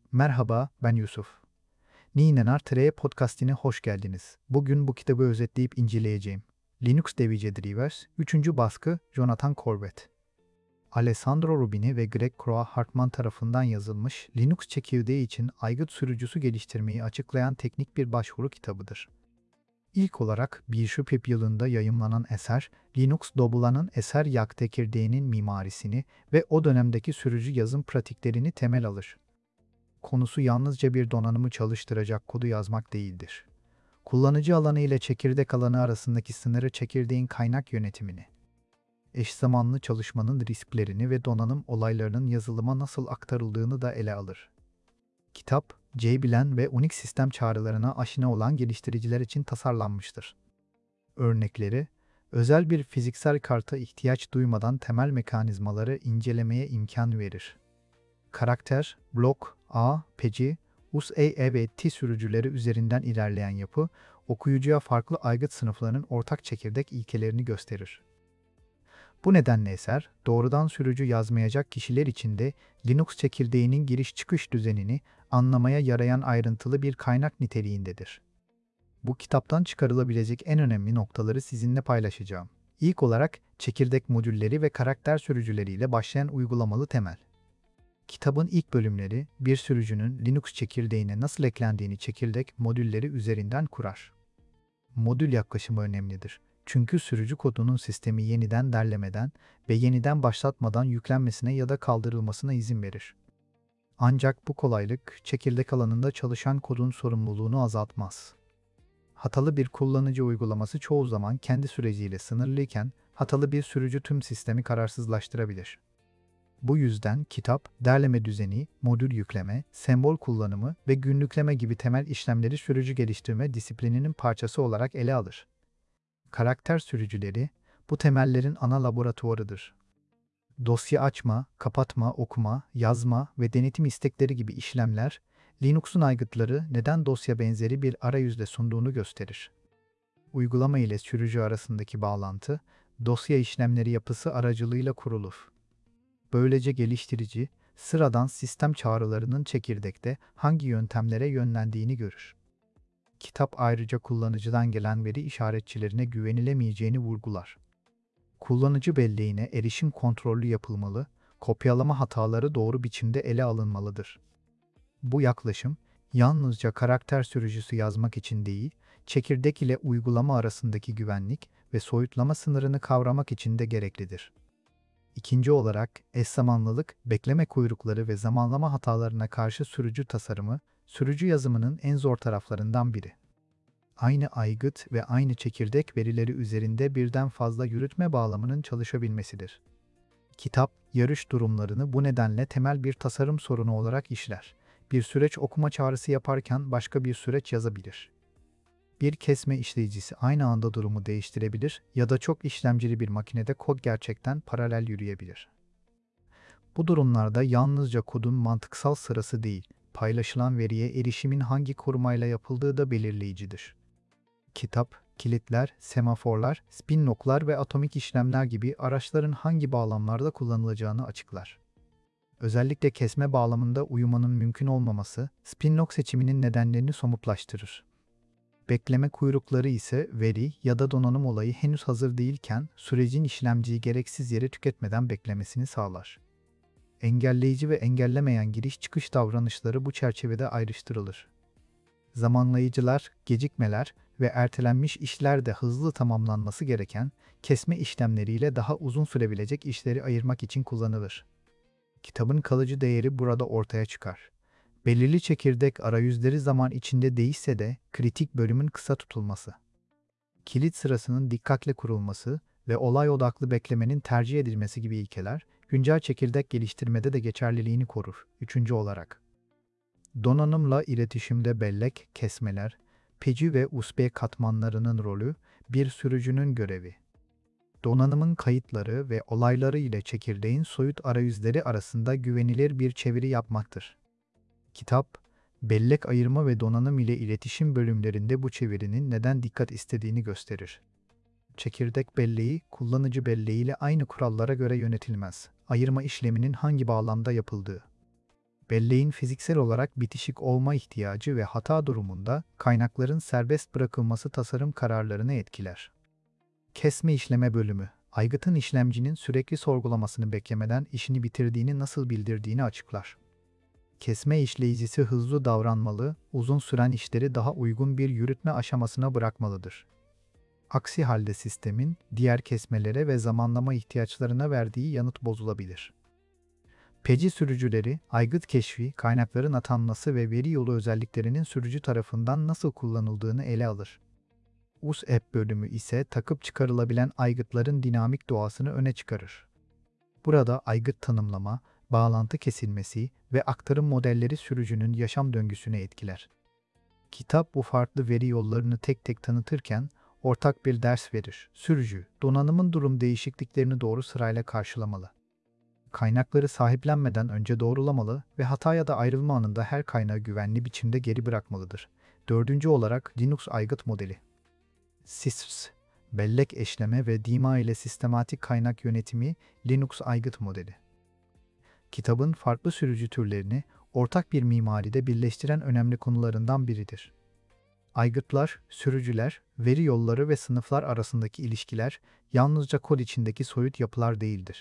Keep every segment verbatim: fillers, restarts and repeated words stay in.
Merhaba, ben Yusuf. Ninenar Tere podcastine hoş geldiniz. Bugün bu kitabı özetleyip inceleyeceğim. Linux Device Drivers, üçüncü baskı Jonathan Corbett. Alessandro Rubini ve Greg Kroah-Hartman tarafından yazılmış Linux çekirdeği için aygıt sürücüsü geliştirmeyi açıklayan teknik bir başvuru kitabıdır. İlk olarak Bishop yılında yayımlanan eser, Linux Dobula'nın eser yak çekirdeğinin mimarisini ve o dönemdeki sürücü yazım pratiklerini temel alır. Konusu yalnızca bir donanımı çalıştıracak kodu yazmak değildir. Kullanıcı alanı ile çekirdek alanı arasındaki sınırı çekirdeğin kaynak yönetimini, eş zamanlı çalışmanın risklerini ve donanım olaylarının yazılıma nasıl aktarıldığını da ele alır. Kitap, JBean ve Unix sistem çağrılarına aşina olan geliştiriciler için tasarlanmıştır. Örnekleri, özel bir fiziksel karta ihtiyaç duymadan temel mekanizmaları incelemeye imkan verir. Karakter, blok, A, peci, U S A ve T sürücüleri üzerinden ilerleyen yapı, okuyucuya farklı aygıt sınıflarının ortak çekirdek ilkelerini gösterir. Bu nedenle eser, doğrudan sürücü yazmayacak kişiler için de Linux çekirdeğinin giriş-çıkış düzenini anlamaya yarayan ayrıntılı bir kaynak niteliğindedir. Bu kitaptan çıkarılabilecek en önemli noktaları sizinle paylaşacağım. İlk olarak çekirdek modülleri ve karakter sürücüleriyle başlayan uygulamalı temel. Kitabın ilk bölümleri, bir sürücünün Linux çekirdeğine nasıl eklendiğini çekirdek modülleri üzerinden kurar. Modül yaklaşımı önemlidir. Çünkü sürücü kodunun sistemi yeniden derlemeden ve yeniden başlatmadan yüklenmesine ya da kaldırılmasına izin verir. Ancak bu kolaylık, çekirdek alanında çalışan kodun sorumluluğunu azaltmaz. Hatalı bir kullanıcı uygulaması çoğu zaman kendi süreciyle sınırlıyken, hatalı bir sürücü tüm sistemi kararsızlaştırabilir. Bu yüzden kitap, derleme düzeni, modül yükleme, sembol kullanımı ve günlükleme gibi temel işlemleri sürücü geliştirme disiplininin parçası olarak ele alır. Karakter sürücüleri, bu temellerin ana laboratuvarıdır. Dosya açma, kapatma, okuma, yazma ve denetim istekleri gibi işlemler, Linux'un aygıtları neden dosya benzeri bir arayüzle sunduğunu gösterir. Uygulama ile sürücü arasındaki bağlantı, dosya işlemleri yapısı aracılığıyla kurulur. Böylece geliştirici, sıradan sistem çağrılarının çekirdekte hangi yöntemlere yönlendiğini görür. Kitap ayrıca kullanıcıdan gelen veri işaretçilerine güvenilemeyeceğini vurgular. Kullanıcı belleğine erişim kontrollü yapılmalı, kopyalama hataları doğru biçimde ele alınmalıdır. Bu yaklaşım, yalnızca karakter sürücüsü yazmak için değil, çekirdek ile uygulama arasındaki güvenlik ve soyutlama sınırını kavramak için de gereklidir. İkinci olarak, eş zamanlılık, bekleme kuyrukları ve zamanlama hatalarına karşı sürücü tasarımı, sürücü yazımının en zor taraflarından biri. Aynı aygıt ve aynı çekirdek verileri üzerinde birden fazla yürütme bağlamının çalışabilmesidir. Kitap, yarış durumlarını bu nedenle temel bir tasarım sorunu olarak işler. Bir süreç okuma çağrısı yaparken başka bir süreç yazabilir. Bir kesme işleyicisi aynı anda durumu değiştirebilir ya da çok işlemcili bir makinede kod gerçekten paralel yürüyebilir. Bu durumlarda yalnızca kodun mantıksal sırası değil, paylaşılan veriye erişimin hangi korumayla yapıldığı da belirleyicidir. Kitap, kilitler, semaforlar, spin locklar ve atomik işlemler gibi araçların hangi bağlamlarda kullanılacağını açıklar. Özellikle kesme bağlamında uyumanın mümkün olmaması, spin lock seçiminin nedenlerini somutlaştırır. Bekleme kuyrukları ise veri ya da donanım olayı henüz hazır değilken sürecin işlemciyi gereksiz yere tüketmeden beklemesini sağlar. Engelleyici ve engellemeyen giriş-çıkış davranışları bu çerçevede ayrıştırılır. Zamanlayıcılar, gecikmeler ve ertelenmiş işler de hızlı tamamlanması gereken kesme işlemleriyle daha uzun sürebilecek işleri ayırmak için kullanılır. Kitabın kalıcı değeri burada ortaya çıkar. Belirli çekirdek arayüzleri zaman içinde değişse de kritik bölümün kısa tutulması, kilit sırasının dikkatle kurulması ve olay odaklı beklemenin tercih edilmesi gibi ilkeler, güncel çekirdek geliştirmede de geçerliliğini korur. Üçüncü olarak, donanımla iletişimde bellek, kesmeler, peci ve U S B katmanlarının rolü, bir sürücünün görevi. Donanımın kayıtları ve olayları ile çekirdeğin soyut arayüzleri arasında güvenilir bir çeviri yapmaktır. Kitap, bellek ayırma ve donanım ile iletişim bölümlerinde bu çevirinin neden dikkat istediğini gösterir. Çekirdek belleği, kullanıcı belleği ile aynı kurallara göre yönetilmez. Ayırma işleminin hangi bağlamda yapıldığı, Belleğin fiziksel olarak bitişik olma ihtiyacı ve hata durumunda kaynakların serbest bırakılması tasarım kararlarını etkiler. Kesme işleme bölümü, aygıtın işlemcinin sürekli sorgulamasını beklemeden işini bitirdiğini nasıl bildirdiğini açıklar. Kesme işleyicisi hızlı davranmalı, uzun süren işleri daha uygun bir yürütme aşamasına bırakmalıdır. Aksi halde sistemin diğer kesmelere ve zamanlama ihtiyaçlarına verdiği yanıt bozulabilir. Peci sürücüleri, aygıt keşfi, kaynakların atanması ve veri yolu özelliklerinin sürücü tarafından nasıl kullanıldığını ele alır. U S A P bölümü ise takıp çıkarılabilen aygıtların dinamik doğasını öne çıkarır. Burada aygıt tanımlama, bağlantı kesilmesi ve aktarım modelleri sürücünün yaşam döngüsünü etkiler. Kitap bu farklı veri yollarını tek tek tanıtırken ortak bir ders verir. Sürücü, donanımın durum değişikliklerini doğru sırayla karşılamalı. Kaynakları sahiplenmeden önce doğrulamalı ve hata ya da ayrılma anında her kaynağı güvenli biçimde geri bırakmalıdır. Dördüncü olarak Linux aygıt modeli. S I S S, bellek eşleme ve D M A ile sistematik kaynak yönetimi Linux aygıt modeli. Kitabın farklı sürücü türlerini ortak bir mimaride birleştiren önemli konularından biridir. Aygıtlar, sürücüler, veri yolları ve sınıflar arasındaki ilişkiler yalnızca kod içindeki soyut yapılar değildir.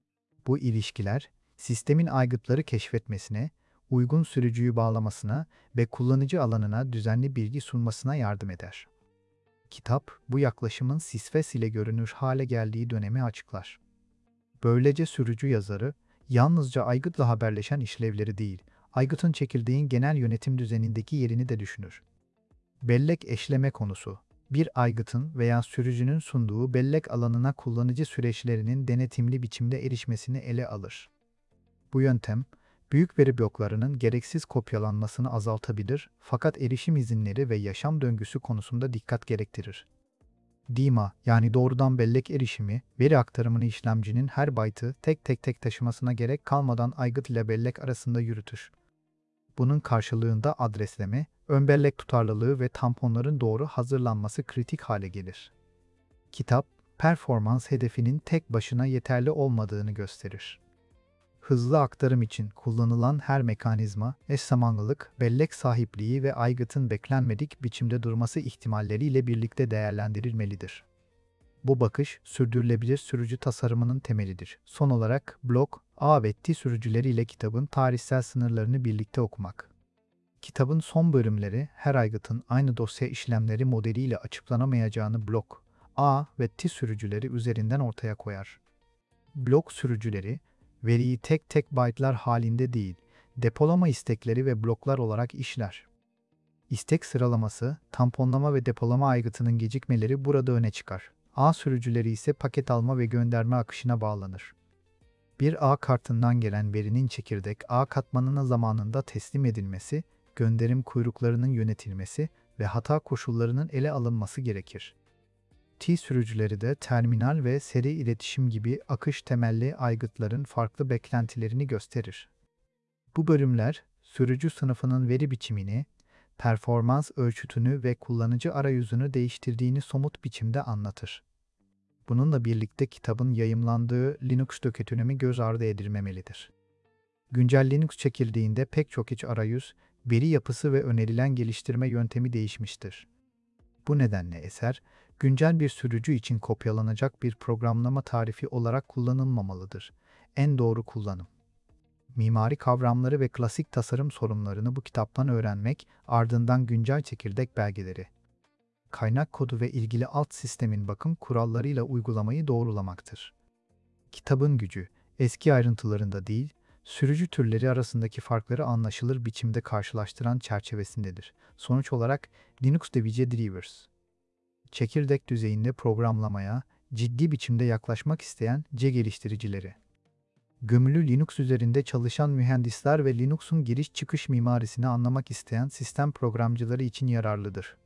Bu ilişkiler, sistemin aygıtları keşfetmesine, uygun sürücüyü bağlamasına ve kullanıcı alanına düzenli bilgi sunmasına yardım eder. Kitap, bu yaklaşımın S I S F E S ile görünür hale geldiği dönemi açıklar. Böylece sürücü yazarı, yalnızca aygıtla haberleşen işlevleri değil, aygıtın çekirdeğin genel yönetim düzenindeki yerini de düşünür. Bellek eşleme konusu, bir aygıtın veya sürücünün sunduğu bellek alanına kullanıcı süreçlerinin denetimli biçimde erişmesini ele alır. Bu yöntem, büyük veri bloklarının gereksiz kopyalanmasını azaltabilir fakat erişim izinleri ve yaşam döngüsü konusunda dikkat gerektirir. D M A, yani doğrudan bellek erişimi, veri aktarımını işlemcinin her byte'ı tek tek tek taşımasına gerek kalmadan aygıt ile bellek arasında yürütür. Bunun karşılığında adresleme, ön bellek tutarlılığı ve tamponların doğru hazırlanması kritik hale gelir. Kitap, performans hedefinin tek başına yeterli olmadığını gösterir. Hızlı aktarım için kullanılan her mekanizma, eş zamanlılık, bellek sahipliği ve aygıtın beklenmedik biçimde durması ihtimalleriyle birlikte değerlendirilmelidir. Bu bakış, sürdürülebilir sürücü tasarımının temelidir. Son olarak, blok, ağ ve T sürücüleriyle kitabın tarihsel sınırlarını birlikte okumak. Kitabın son bölümleri, her aygıtın aynı dosya işlemleri modeliyle açıklanamayacağını blok, ağ ve T sürücüleri üzerinden ortaya koyar. Blok sürücüleri, veriyi tek tek byte'lar halinde değil, depolama istekleri ve bloklar olarak işler. İstek sıralaması, tamponlama ve depolama aygıtının gecikmeleri burada öne çıkar. Ağ sürücüleri ise paket alma ve gönderme akışına bağlanır. Bir ağ kartından gelen verinin çekirdek ağ katmanına zamanında teslim edilmesi, gönderim kuyruklarının yönetilmesi ve hata koşullarının ele alınması gerekir. T sürücüleri de terminal ve seri iletişim gibi akış temelli aygıtların farklı beklentilerini gösterir. Bu bölümler, sürücü sınıfının veri biçimini, performans ölçütünü ve kullanıcı arayüzünü değiştirdiğini somut biçimde anlatır. Bununla birlikte kitabın yayımlandığı Linux dökütünümü göz ardı edilmemelidir. Güncel Linux çekildiğinde pek çok iç arayüz, veri yapısı ve önerilen geliştirme yöntemi değişmiştir. Bu nedenle eser, güncel bir sürücü için kopyalanacak bir programlama tarifi olarak kullanılmamalıdır. En doğru kullanım. Mimari kavramları ve klasik tasarım sorunlarını bu kitaptan öğrenmek, ardından güncel çekirdek belgeleri, kaynak kodu ve ilgili alt sistemin bakım kurallarıyla uygulamayı doğrulamaktır. Kitabın gücü, eski ayrıntılarında değil, sürücü türleri arasındaki farkları anlaşılır biçimde karşılaştıran çerçevesindedir. Sonuç olarak Linux Device Drivers, çekirdek düzeyinde programlamaya ciddi biçimde yaklaşmak isteyen C geliştiricileri, gömülü Linux üzerinde çalışan mühendisler ve Linux'un giriş çıkış mimarisini anlamak isteyen sistem programcıları için yararlıdır.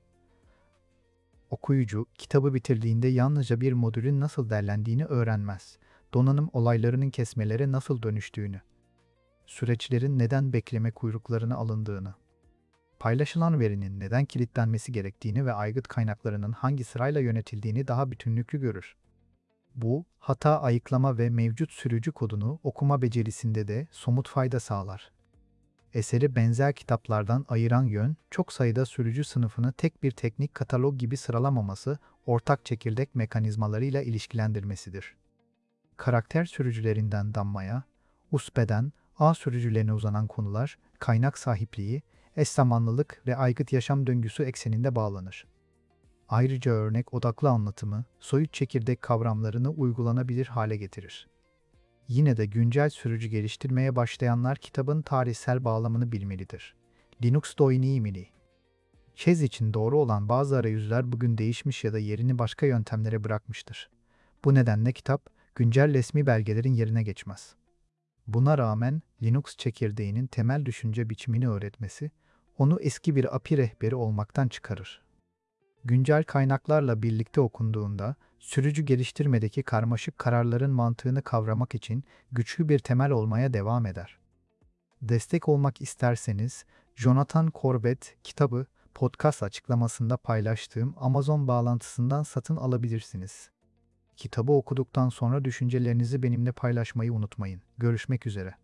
Okuyucu, kitabı bitirdiğinde yalnızca bir modülün nasıl derlendiğini öğrenmez, donanım olaylarının kesmelere nasıl dönüştüğünü, süreçlerin neden bekleme kuyruklarına alındığını, paylaşılan verinin neden kilitlenmesi gerektiğini ve aygıt kaynaklarının hangi sırayla yönetildiğini daha bütünlüklü görür. Bu, hata ayıklama ve mevcut sürücü kodunu okuma becerisinde de somut fayda sağlar. Eseri benzer kitaplardan ayıran yön, çok sayıda sürücü sınıfını tek bir teknik katalog gibi sıralamaması, ortak çekirdek mekanizmalarıyla ilişkilendirmesidir. Karakter sürücülerinden Damma'ya, U S P'den ağ sürücülerine uzanan konular, kaynak sahipliği, eş zamanlılık ve aygıt yaşam döngüsü ekseninde bağlanır. Ayrıca örnek odaklı anlatımı, soyut çekirdek kavramlarını uygulanabilir hale getirir. Yine de güncel sürücü geliştirmeye başlayanlar kitabın tarihsel bağlamını bilmelidir. Linux Doinimini. Chess için doğru olan bazı arayüzler bugün değişmiş ya da yerini başka yöntemlere bırakmıştır. Bu nedenle kitap, güncel resmi belgelerin yerine geçmez. Buna rağmen Linux çekirdeğinin temel düşünce biçimini öğretmesi, onu eski bir A P I rehberi olmaktan çıkarır. Güncel kaynaklarla birlikte okunduğunda, sürücü geliştirmedeki karmaşık kararların mantığını kavramak için güçlü bir temel olmaya devam eder. Destek olmak isterseniz, Jonathan Corbett kitabı podcast açıklamasında paylaştığım Amazon bağlantısından satın alabilirsiniz. Kitabı okuduktan sonra düşüncelerinizi benimle paylaşmayı unutmayın. Görüşmek üzere.